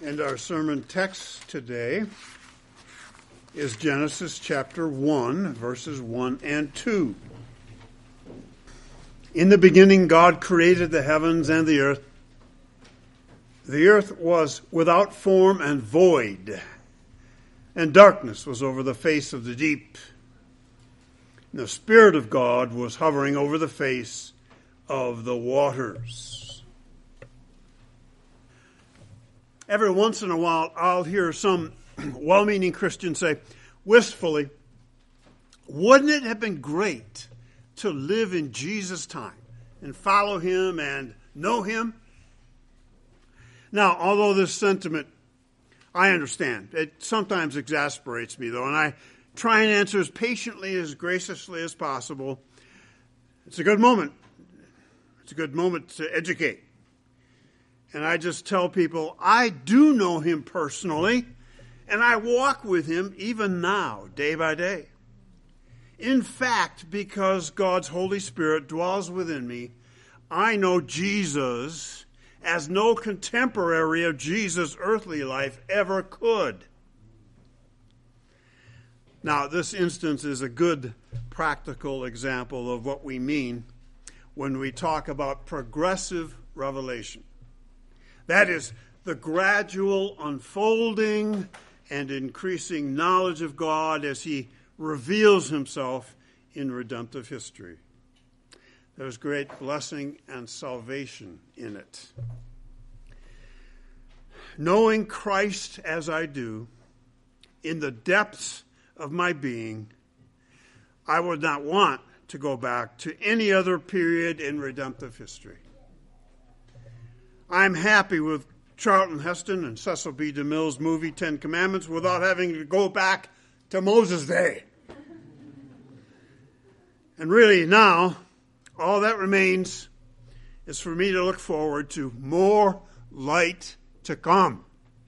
And our sermon text today is Genesis chapter 1, verses 1 and 2. In the beginning, God created the heavens and the earth. The earth was without form and void, and darkness was over the face of the deep. And the Spirit of God was hovering over the face of the waters. Every once in a while, I'll hear some well-meaning Christian say, wistfully, wouldn't it have been great to live in Jesus' time and follow him and know him? Now, although this sentiment, I understand, it sometimes exasperates me, though, and I try and answer as patiently, as graciously as possible. It's a good moment. It's a good moment to educate. And I just tell people, I do know him personally, and I walk with him even now, day by day. In fact, because God's Holy Spirit dwells within me, I know Jesus as no contemporary of Jesus' earthly life ever could. Now, this instance is a good practical example of what we mean when we talk about progressive revelation. That is, the gradual unfolding and increasing knowledge of God as he reveals himself in redemptive history. There's great blessing and salvation in it. Knowing Christ as I do, in the depths of my being, I would not want to go back to any other period in redemptive history. I'm happy with Charlton Heston and Cecil B. DeMille's movie, 10 Commandments, without having to go back to Moses' day. And really now, all that remains is for me to look forward to more light to come.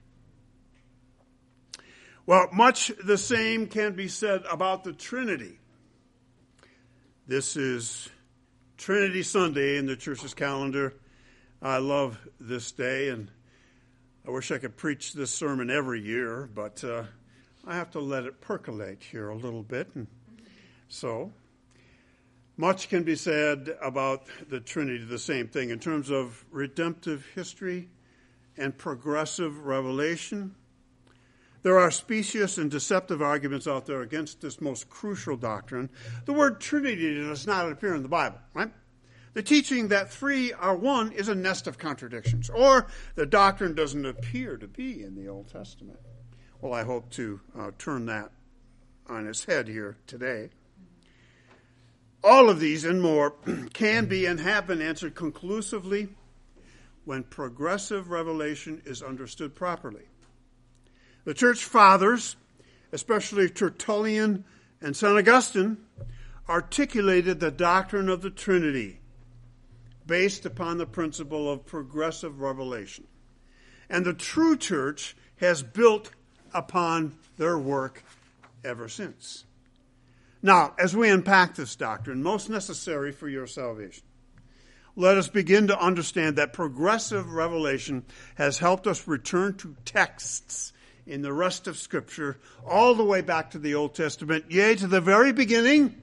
Well, much the same can be said about the Trinity. This is Trinity Sunday in the church's calendar. I love this day, and I wish I could preach this sermon every year, but I have to let it percolate here a little bit. And so, much can be said about the Trinity, the same thing, in terms of redemptive history and progressive revelation. There are specious and deceptive arguments out there against this most crucial doctrine. The word Trinity does not appear in the Bible, right? The teaching that three are one is a nest of contradictions, or the doctrine doesn't appear to be in the Old Testament. Well, I hope to turn that on its head here today. All of these and more can be and have been answered conclusively when progressive revelation is understood properly. The church fathers, especially Tertullian and St. Augustine, articulated the doctrine of the Trinity based upon the principle of progressive revelation. And the true church has built upon their work ever since. Now, as we unpack this doctrine, most necessary for your salvation, let us begin to understand that progressive revelation has helped us return to texts in the rest of Scripture, all the way back to the Old Testament, yea, to the very beginning,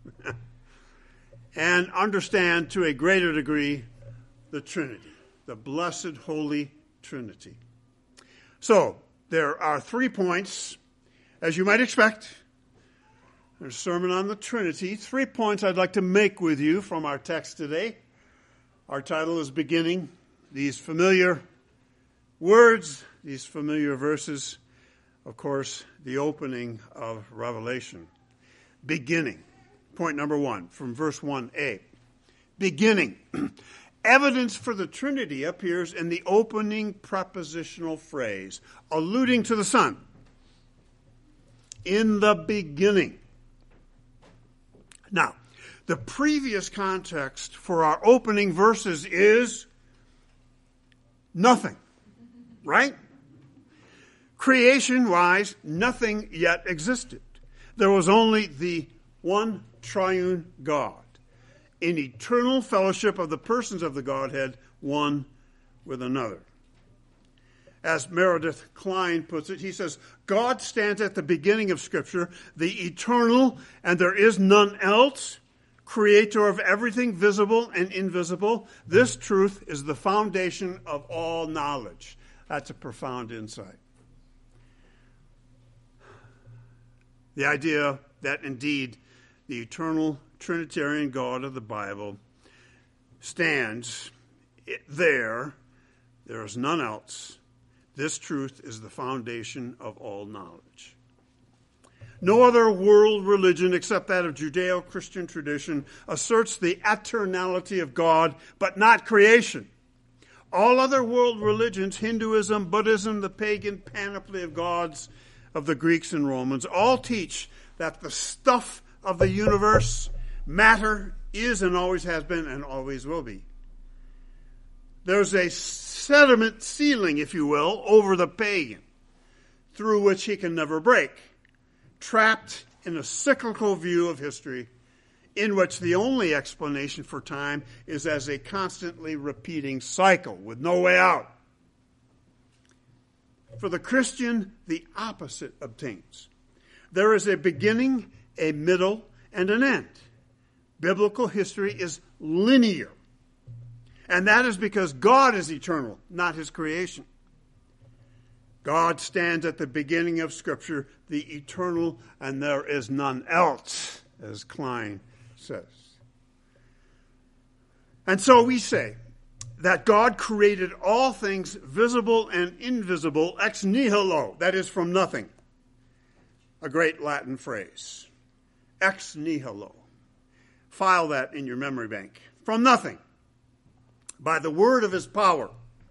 and understand to a greater degree the Trinity, the blessed Holy Trinity. So, there are 3 points, as you might expect. There's a sermon on the Trinity. 3 points I'd like to make with you from our text today. Our title is Beginning. These familiar words, these familiar verses, of course, the opening of Revelation. Beginning. Point number 1 from verse 1a. Beginning. Evidence for the Trinity appears in the opening prepositional phrase, alluding to the Son. In the beginning. Now, the previous context for our opening verses is nothing, right? Creation-wise, nothing yet existed. There was only the one triune God, in eternal fellowship of the persons of the Godhead, one with another. As Meredith Kline puts it, he says, God stands at the beginning of Scripture, the eternal, and there is none else, creator of everything visible and invisible. This truth is the foundation of all knowledge. That's a profound insight. The idea that indeed the eternal Trinitarian God of the Bible stands there is none else. This truth is the foundation of all knowledge. No other world religion except that of Judeo-Christian tradition asserts the eternality of God, but not creation. All other world religions, Hinduism, Buddhism, the pagan panoply of gods of the Greeks and Romans, all teach that the stuff of the universe, matter, is and always has been and always will be. There's a sediment ceiling, if you will, over the pagan, through which he can never break, trapped in a cyclical view of history in which the only explanation for time is as a constantly repeating cycle with no way out. For the Christian, the opposite obtains. There is a beginning, a middle, and an end. Biblical history is linear. And that is because God is eternal, not his creation. God stands at the beginning of Scripture, the eternal, and there is none else, as Kline says. And so we say that God created all things visible and invisible ex nihilo, that is, from nothing. A great Latin phrase. Ex nihilo. File that in your memory bank. From nothing. By the word of his power.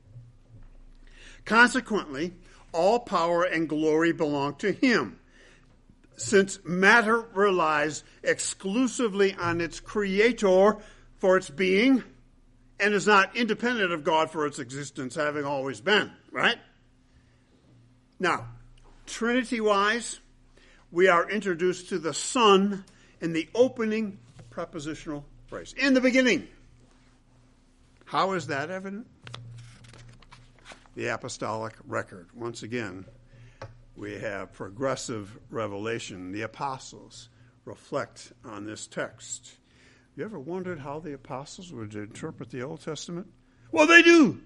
Consequently, all power and glory belong to him, since matter relies exclusively on its creator for its being and is not independent of God for its existence, having always been, right? Now, Trinity-wise, we are introduced to the Son in the opening prepositional phrase. In the beginning. How is that evident? The apostolic record. Once again, we have progressive revelation. The apostles reflect on this text. You ever wondered how the apostles would interpret the Old Testament? Well, they do.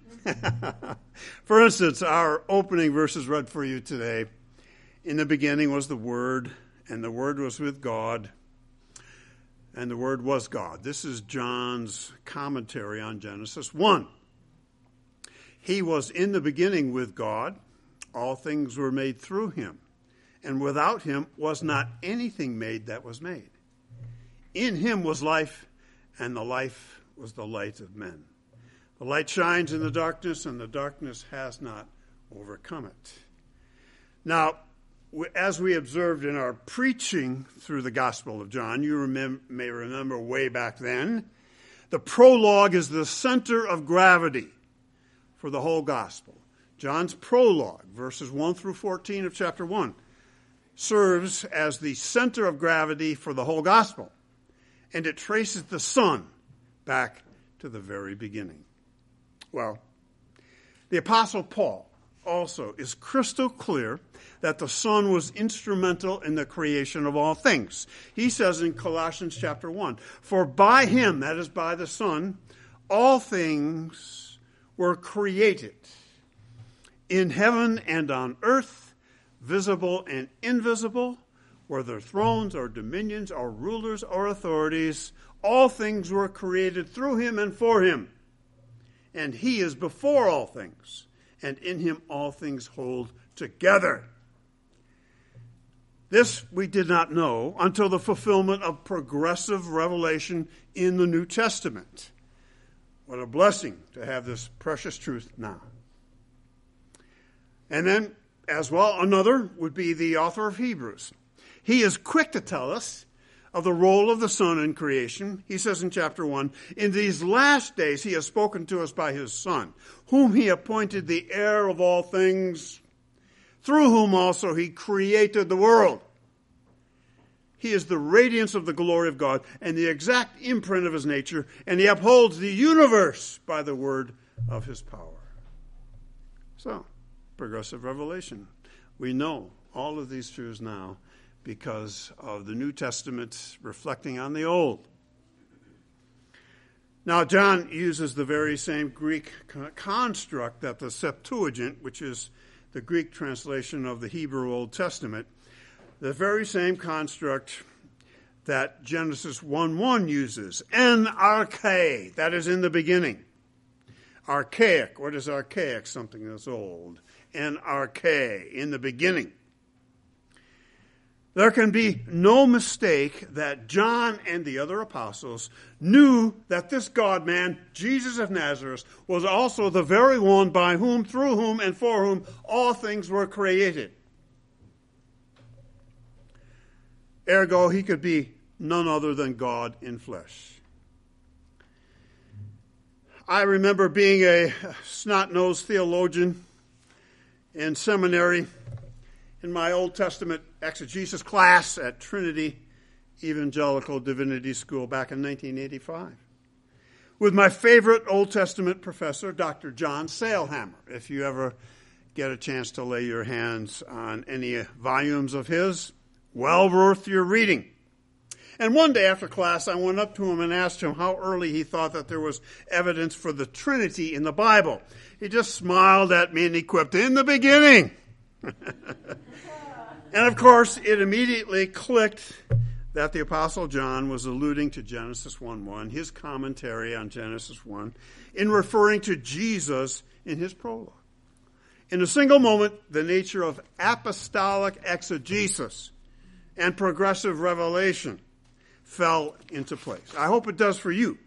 For instance, our opening verses read for you today. In the beginning was the Word, and the Word was with God, and the Word was God. This is John's commentary on Genesis 1. He was in the beginning with God. All things were made through him, and without him was not anything made that was made. In him was life, and the life was the light of men. The light shines in the darkness, and the darkness has not overcome it. Now, as we observed in our preaching through the Gospel of John, you may remember way back then, the prologue is the center of gravity for the whole Gospel. John's prologue, verses 1 through 14 of chapter 1, serves as the center of gravity for the whole Gospel, and it traces the Son back to the very beginning. Well, the Apostle Paul also is crystal clear that the Son was instrumental in the creation of all things. He says in Colossians chapter 1, "For by him," that is by the Son, "all things were created, in heaven and on earth, visible and invisible, whether thrones or dominions or rulers or authorities, all things were created through him and for him. And he is before all things, and in him all things hold together." This we did not know until the fulfillment of progressive revelation in the New Testament. What a blessing to have this precious truth now. And then, as well, another would be the author of Hebrews. He is quick to tell us of the role of the Son in creation. He says in chapter 1, "In these last days he has spoken to us by his Son, whom he appointed the heir of all things, through whom also he created the world. He is the radiance of the glory of God and the exact imprint of his nature, and he upholds the universe by the word of his power." So, progressive revelation. We know all of these truths now because of the New Testament reflecting on the Old. Now, John uses the very same Greek construct that the Septuagint, which is the Greek translation of the Hebrew Old Testament, the very same construct that Genesis 1:1 uses, en arche, that is in the beginning. Archaic, what is archaic? Something that's old. En arche, in the beginning. There can be no mistake that John and the other apostles knew that this God-man, Jesus of Nazareth, was also the very one by whom, through whom, and for whom all things were created. Ergo, he could be none other than God in flesh. I remember being a snot-nosed theologian in seminary in my Old Testament exegesis class at Trinity Evangelical Divinity School back in 1985 with my favorite Old Testament professor, Dr. John Sailhammer. If you ever get a chance to lay your hands on any volumes of his, well worth your reading. And one day after class, I went up to him and asked him how early he thought that there was evidence for the Trinity in the Bible. He just smiled at me and he quipped, "In the beginning." And of course, it immediately clicked that the Apostle John was alluding to Genesis 1:1, his commentary on Genesis 1, in referring to Jesus in his prologue. In a single moment, the nature of apostolic exegesis and progressive revelation fell into place. I hope it does for you.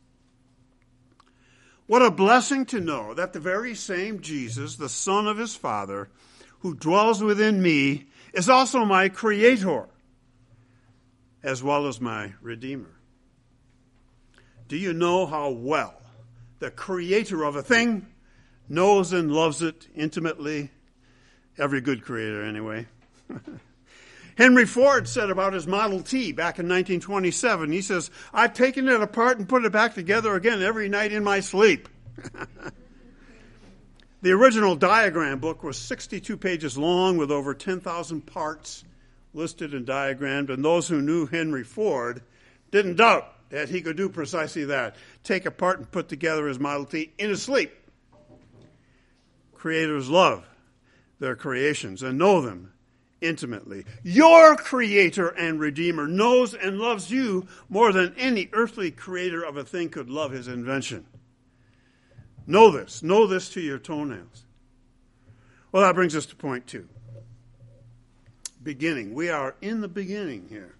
What a blessing to know that the very same Jesus, the Son of his Father, who dwells within me, is also my Creator, as well as my Redeemer. Do you know how well the Creator of a thing knows and loves it intimately? Every good creator, anyway. Henry Ford said about his Model T back in 1927, he says, "I've taken it apart and put it back together again every night in my sleep." The original diagram book was 62 pages long with over 10,000 parts listed and diagrammed, and those who knew Henry Ford didn't doubt that he could do precisely that, take apart and put together his Model T in his sleep. Creators love their creations and know them intimately. Your Creator and Redeemer knows and loves you more than any earthly creator of a thing could love his invention. Know this to your toenails. Well, that brings us to point 2. Beginning. We are in the beginning here.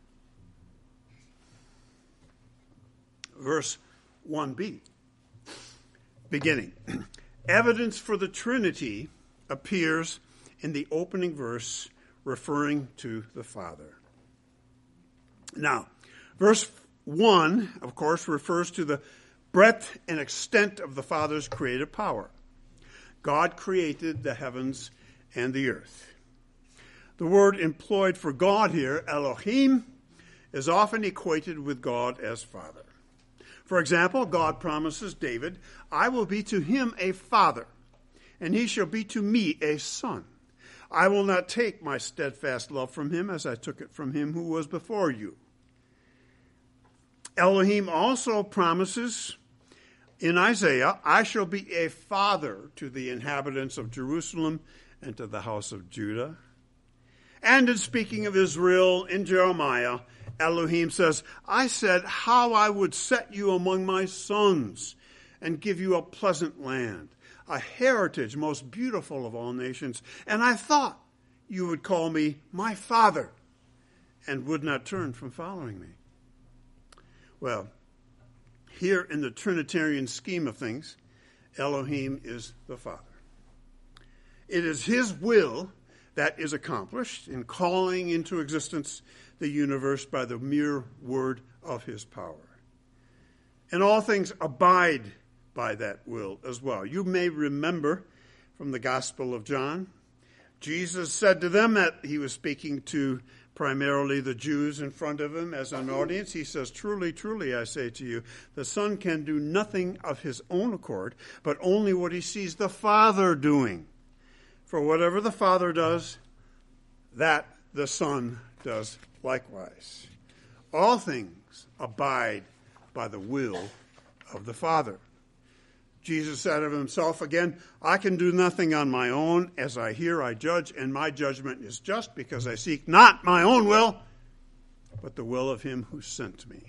Verse 1b. Beginning. Evidence for the Trinity appears in the opening verse referring to the Father. Now, verse 1, of course, refers to the breadth and extent of the Father's creative power. God created the heavens and the earth. The word employed for God here, Elohim, is often equated with God as Father. For example, God promises David, "I will be to him a father, and he shall be to me a son. I will not take my steadfast love from him as I took it from him who was before you." Elohim also promises in Isaiah, "I shall be a father to the inhabitants of Jerusalem and to the house of Judah." And in speaking of Israel in Jeremiah, Elohim says, "I said how I would set you among my sons and give you a pleasant land, a heritage most beautiful of all nations. And I thought you would call me my father and would not turn from following me." Well, here in the Trinitarian scheme of things, Elohim is the Father. It is his will that is accomplished in calling into existence the universe by the mere word of his power. And all things abide by that will as well. You may remember from the Gospel of John, Jesus said to them that he was speaking to primarily the Jews in front of him as an audience. He says, "Truly, truly, I say to you, the Son can do nothing of his own accord, but only what he sees the Father doing. For whatever the Father does, that the Son does likewise. All things abide by the will of the Father. Jesus said of himself again, I can do nothing on my own. As I hear, I judge, and my judgment is just, because I seek not my own will, but the will of him who sent me.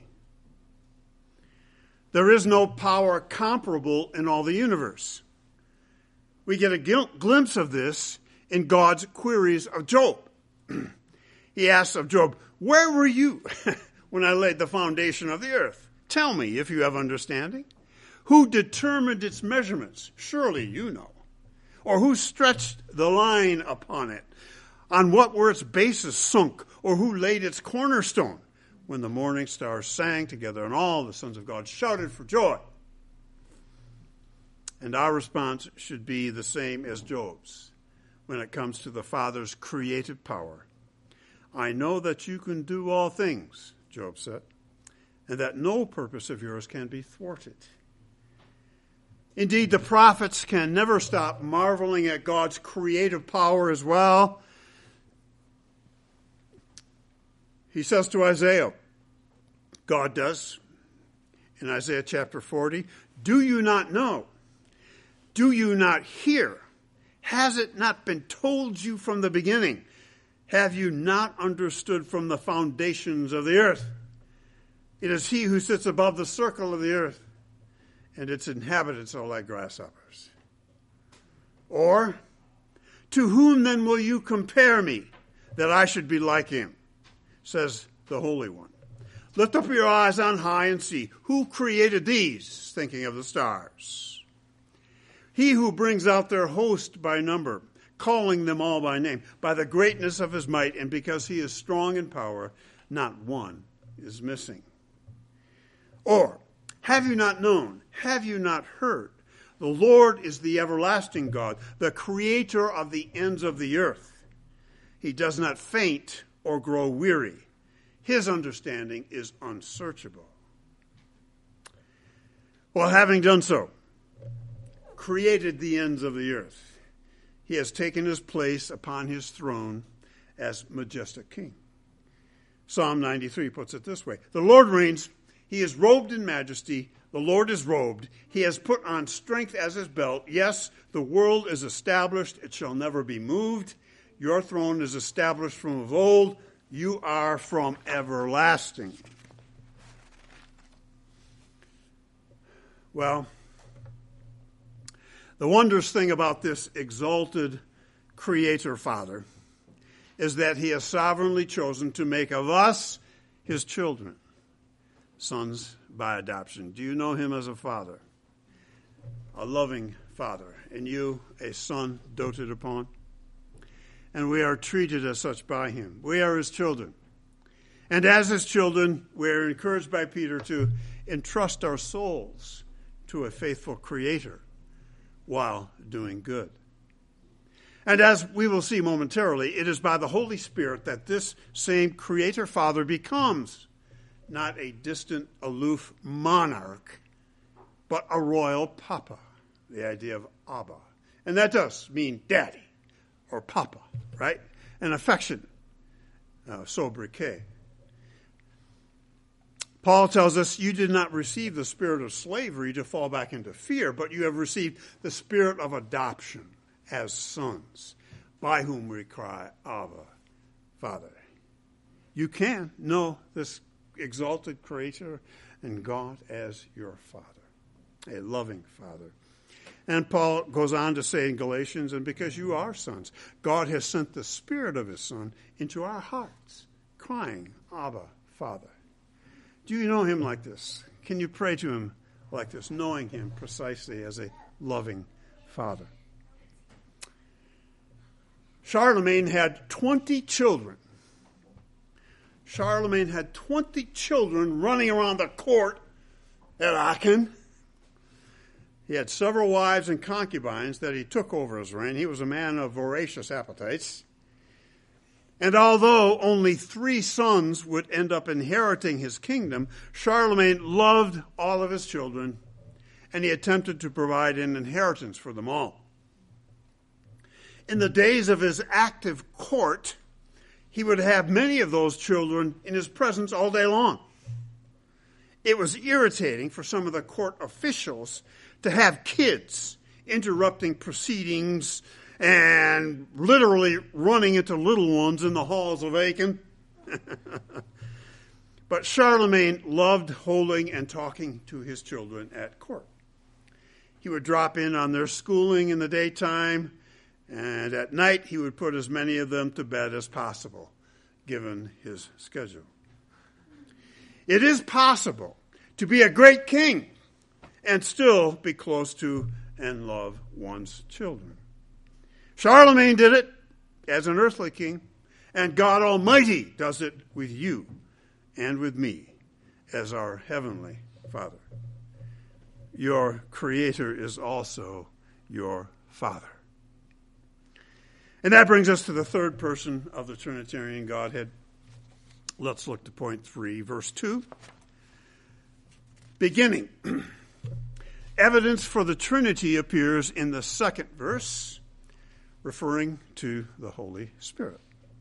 There is no power comparable in all the universe. We get a glimpse of this in God's queries of Job. He asks of Job, where were you when I laid the foundation of the earth? Tell me if you have understanding. Who determined its measurements? Surely you know. Or who stretched the line upon it? On what were its bases sunk? Or who laid its cornerstone? When the morning stars sang together and all the sons of God shouted for joy. And our response should be the same as Job's when it comes to the Father's creative power. I know that you can do all things, Job said, and that no purpose of yours can be thwarted. Indeed, the prophets can never stop marveling at God's creative power as well. He says to Isaiah, God does, in Isaiah chapter 40, do you not know? Do you not hear? Has it not been told you from the beginning? Have you not understood from the foundations of the earth? It is he who sits above the circle of the earth, and its inhabitants are like grasshoppers. Or, to whom then will you compare me, that I should be like him? Says the Holy One. Lift up your eyes on high and see, who created these, thinking of the stars? He who brings out their host by number, calling them all by name, by the greatness of his might, and because he is strong in power, not one is missing. Or, have you not known? Have you not heard? The Lord is the everlasting God, the creator of the ends of the earth. He does not faint or grow weary. His understanding is unsearchable. Well, having done so, created the ends of the earth, he has taken his place upon his throne as majestic king. Psalm 93 puts it this way. The Lord reigns. He is robed in majesty. The Lord is robed. He has put on strength as his belt. Yes, the world is established. It shall never be moved. Your throne is established from of old. You are from everlasting. Well, the wondrous thing about this exalted Creator Father is that he has sovereignly chosen to make of us his children, sons by adoption. Do you know him as a father? A loving father, and you a son doted upon? And we are treated as such by him. We are his children. And as his children, we are encouraged by Peter to entrust our souls to a faithful Creator while doing good. And as we will see momentarily, it is by the Holy Spirit that this same Creator Father becomes not a distant, aloof monarch, but a royal papa, the idea of Abba. And that does mean daddy or papa, right? An affection, sobriquet. Paul tells us, you did not receive the spirit of slavery to fall back into fear, but you have received the spirit of adoption as sons, by whom we cry, Abba, Father. You can know this exalted Creator and God as your Father, a loving Father. And Paul goes on to say in Galatians, and because you are sons, God has sent the Spirit of his Son into our hearts, crying, Abba, Father. Do you know him like this? Can you pray to him like this, knowing him precisely as a loving Father? Charlemagne had 20 children. Charlemagne had 20 children running around the court at Aachen. He had several wives and concubines that he took over his reign. He was a man of voracious appetites. And although only 3 sons would end up inheriting his kingdom, Charlemagne loved all of his children, and he attempted to provide an inheritance for them all. In the days of his active court, he would have many of those children in his presence all day long. It was irritating for some of the court officials to have kids interrupting proceedings and literally running into little ones in the halls of Aachen. But Charlemagne loved holding and talking to his children at court. He would drop in on their schooling in the daytime, and at night he would put as many of them to bed as possible, given his schedule. It is possible to be a great king and still be close to and love one's children. Charlemagne did it as an earthly king, and God Almighty does it with you and with me as our heavenly Father. Your Creator is also your Father. And that brings us to the third person of the Trinitarian Godhead. Let's look to point 3, verse 2. Beginning. Evidence for the Trinity appears in the second verse, referring to the Holy Spirit.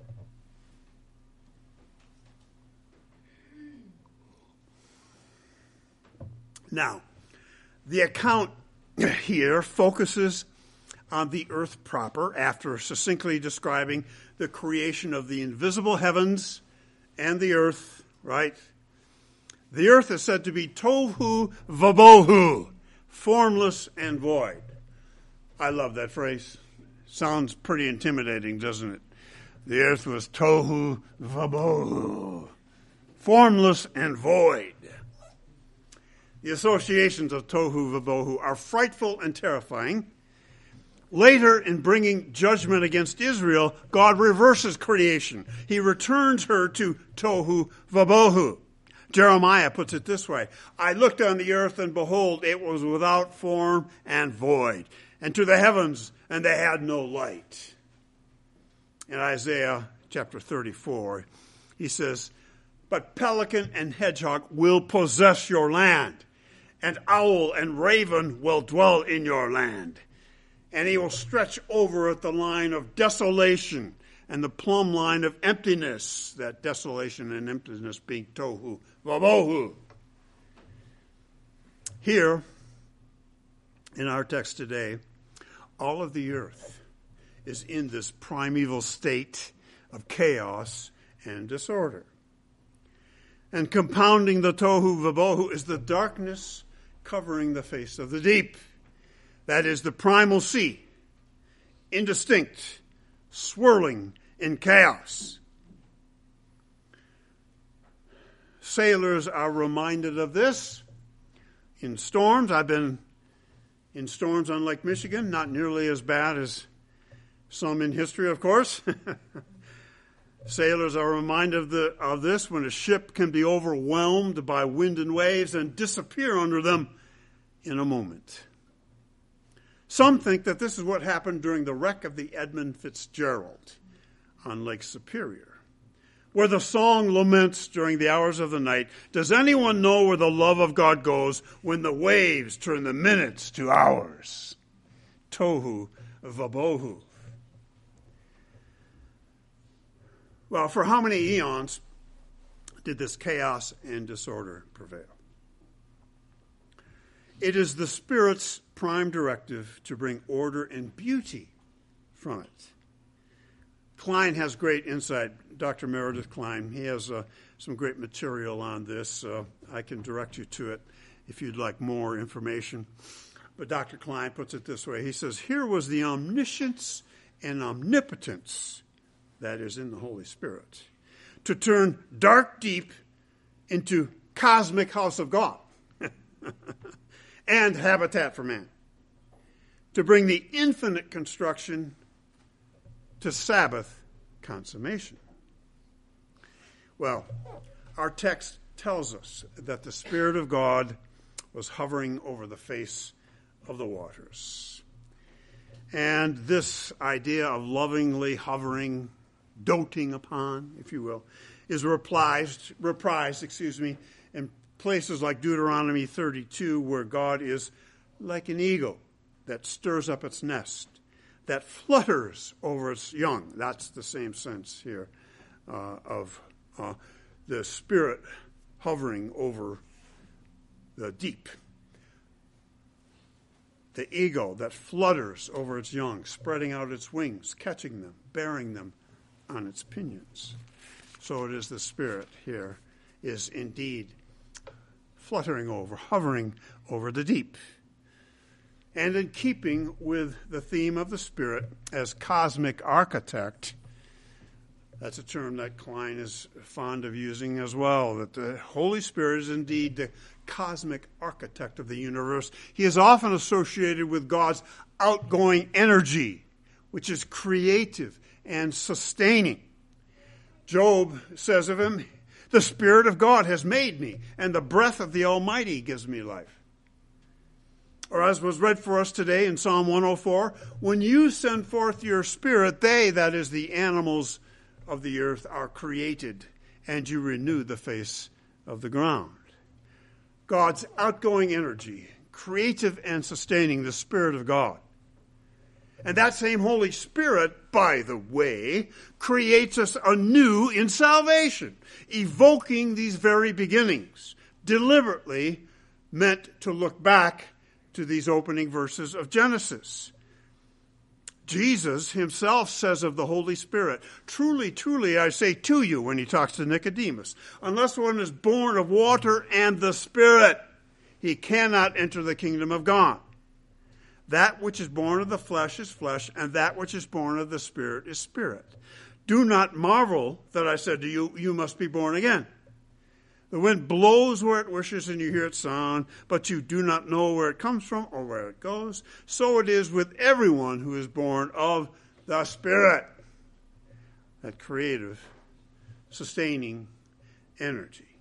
Now, the account here focuses on the earth proper after succinctly describing the creation of the invisible heavens and the earth, right? The earth is said to be tohu vabohu, formless and void. I love that phrase. Sounds pretty intimidating, doesn't it? The earth was tohu vabohu, formless and void. The associations of tohu vabohu are frightful and terrifying. Later, in bringing judgment against Israel, God reverses creation. He returns her to tohu vabohu. Jeremiah puts it this way: I looked on the earth, and behold, it was without form and void, and to the heavens, and they had no light. In Isaiah chapter 34, he says, but pelican and hedgehog will possess your land, and owl and raven will dwell in your land. And he will stretch over it the line of desolation and the plumb line of emptiness, that desolation and emptiness being tohu vabohu. Here, in our text today, all of the earth is in this primeval state of chaos and disorder. And compounding the tohu vabohu is the darkness covering the face of the deep. That is the primal sea, indistinct, swirling in chaos. Sailors are reminded of this in storms. I've been in storms on Lake Michigan, not nearly as bad as some in history, of course. Sailors are reminded of this when a ship can be overwhelmed by wind and waves and disappear under them in a moment. Some think that this is what happened during the wreck of the Edmund Fitzgerald on Lake Superior, where the song laments during the hours of the night, does anyone know where the love of God goes when the waves turn the minutes to hours? Tohu vabohu. Well, for how many eons did this chaos and disorder prevail? It is the Spirit's prime directive to bring order and beauty from it. Klein has great insight. Dr. Meredith Klein, he has some great material on this. I can direct you to it if you'd like more information. But Dr. Klein puts it this way. He says, here was the omniscience and omnipotence that is in the Holy Spirit to turn dark deep into cosmic house of God and habitat for man, to bring the infinite construction to Sabbath consummation. Well, our text tells us that the Spirit of God was hovering over the face of the waters. And this idea of lovingly hovering, doting upon, if you will, is reprised in places like Deuteronomy 32, where God is like an eagle that stirs up its nest, that flutters over its young. That's the same sense here of the Spirit hovering over the deep. The eagle that flutters over its young, spreading out its wings, catching them, bearing them on its pinions. So it is the Spirit here is indeed fluttering over, hovering over the deep. And in keeping with the theme of the Spirit as cosmic architect, that's a term that Klein is fond of using as well, that the Holy Spirit is indeed the cosmic architect of the universe. He is often associated with God's outgoing energy, which is creative and sustaining. Job says of him, "The Spirit of God has made me, and the breath of the Almighty gives me life." Or as was read for us today in Psalm 104, "When you send forth your Spirit, they," that is the animals of the earth, "are created, and you renew the face of the ground." God's outgoing energy, creative and sustaining, the Spirit of God. And that same Holy Spirit, by the way, creates us anew in salvation, evoking these very beginnings, deliberately meant to look back to these opening verses of Genesis. Jesus himself says of the Holy Spirit, "Truly, truly, I say to you," when he talks to Nicodemus, "unless one is born of water and the Spirit, he cannot enter the kingdom of God. That which is born of the flesh is flesh, and that which is born of the Spirit is spirit. Do not marvel that I said to you, you must be born again. The wind blows where it wishes, and you hear its sound, but you do not know where it comes from or where it goes. So it is with everyone who is born of the Spirit." That creative, sustaining energy.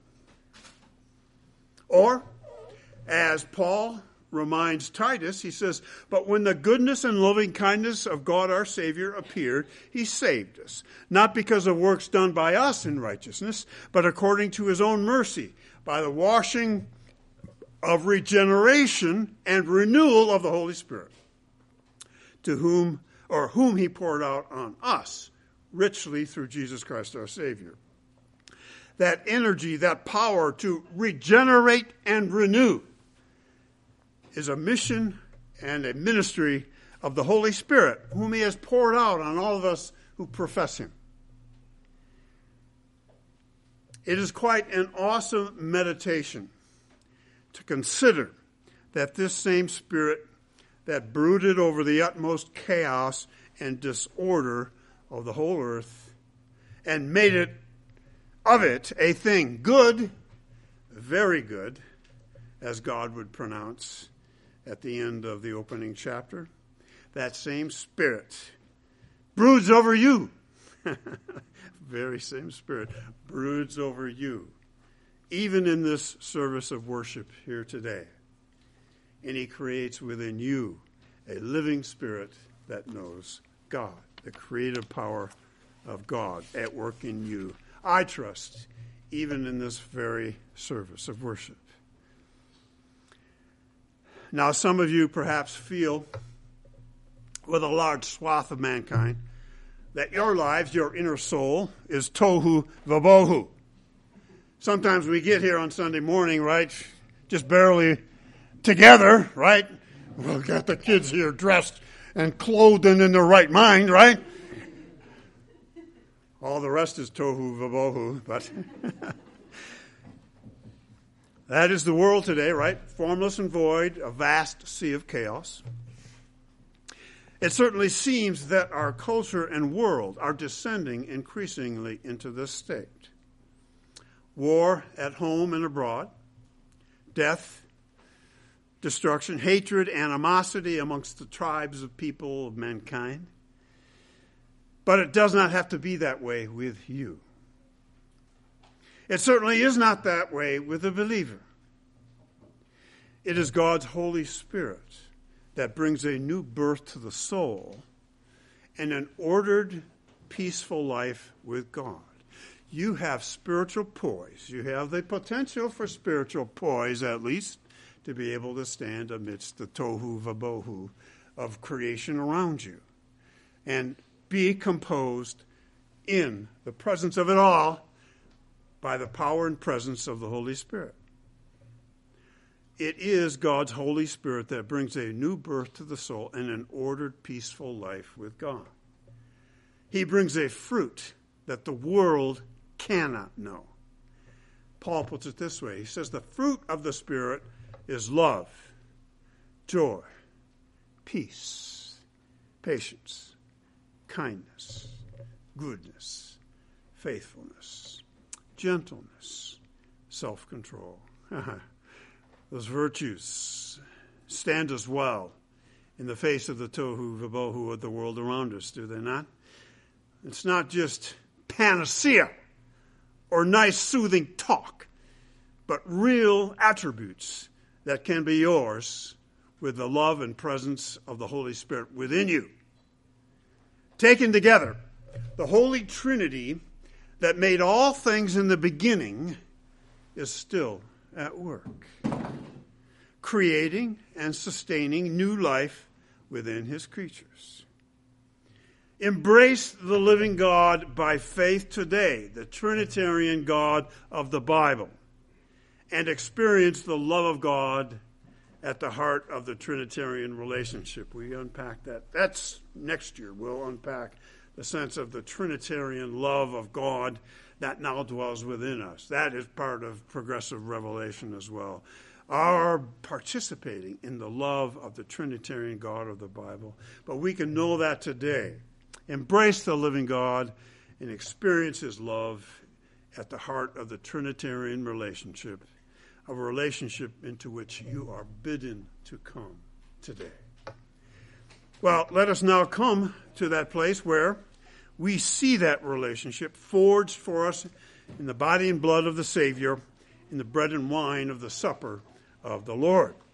Or, as Paul reminds Titus, he says, "But when the goodness and loving kindness of God our Savior appeared, he saved us, not because of works done by us in righteousness, but according to his own mercy, by the washing of regeneration and renewal of the Holy Spirit, to whom he poured out on us richly through Jesus Christ our Savior." That energy, that power to regenerate and renew is a mission and a ministry of the Holy Spirit, whom he has poured out on all of us who profess him. It is quite an awesome meditation to consider that this same Spirit that brooded over the utmost chaos and disorder of the whole earth and made it a thing good, very good, as God would pronounce at the end of the opening chapter, that same Spirit broods over you. Very same Spirit broods over you, even in this service of worship here today. And he creates within you a living spirit that knows God, the creative power of God at work in you. I trust, even in this very service of worship. Now, some of you perhaps feel, with a large swath of mankind, that your lives, your inner soul, is tohu vabohu. Sometimes we get here on Sunday morning, right, just barely together, right? We've got the kids here dressed and clothed and in their right mind, right? All the rest is tohu vabohu, but that is the world today, right? Formless and void, a vast sea of chaos. It certainly seems that our culture and world are descending increasingly into this state. War at home and abroad, death, destruction, hatred, animosity amongst the tribes of people of mankind. But it does not have to be that way with you. It certainly is not that way with the believer. It is God's Holy Spirit that brings a new birth to the soul and an ordered, peaceful life with God. You have spiritual poise. You have the potential for spiritual poise, at least, to be able to stand amidst the tohu vabohu of creation around you. and be composed in the presence of it all by the power and presence of the Holy Spirit. It is God's Holy Spirit that brings a new birth to the soul and an ordered, peaceful life with God. He brings a fruit that the world cannot know. Paul puts it this way. He says the fruit of the Spirit is love, joy, peace, patience, kindness, goodness, faithfulness, gentleness, self-control. Those virtues stand us well in the face of the tohu vabohu of the world around us, do they not? It's not just panacea or nice soothing talk, but real attributes that can be yours with the love and presence of the Holy Spirit within you. Taken together, the Holy Trinity that made all things in the beginning is still at work, creating and sustaining new life within his creatures. Embrace the living God by faith today, the Trinitarian God of the Bible, and experience the love of God at the heart of the Trinitarian relationship. We unpack that. That's next year. We'll unpack the sense of the Trinitarian love of God that now dwells within us. That is part of progressive revelation as well. Our participating in the love of the Trinitarian God of the Bible. But we can know that today. Embrace the living God and experience his love at the heart of the Trinitarian relationship, a relationship into which you are bidden to come today. Well, let us now come to that place where we see that relationship forged for us in the body and blood of the Savior, in the bread and wine of the supper of the Lord.